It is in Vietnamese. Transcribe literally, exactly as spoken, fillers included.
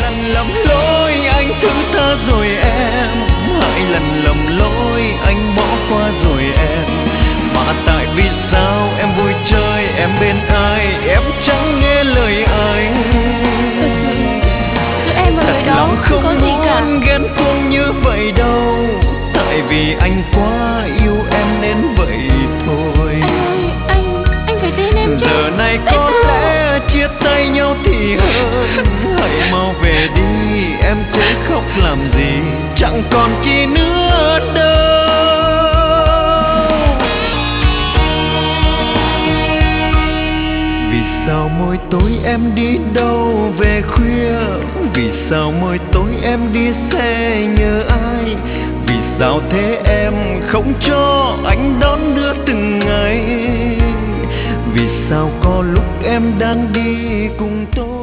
lần lầm lỗi anh thứ tha rồi em, hai lần lầm lỗi anh bỏ qua rồi em. Mà tại vì sao em vui chơi em bên ai em chẳng nghe lời anh. Thật sự giữa em và người đó không có gì cả. Muốn ghen tuông như vậy đâu, tại vì anh quá yêu em nên vậy thôi. Anh ơi, anh, anh phải tin em chứ. Giờ này tại có sao? lẽ chia tay nhau thì hơn, hãy mau về đi em chớ khóc làm gì, chẳng còn chi nữa đâu. Vì sao mỗi tối em đi đâu về khuya, vì sao mỗi tối em đi xe nhớ ai, vì sao thế em không cho anh đón đưa từng ngày, vì sao có lúc em đang đi cùng tôi.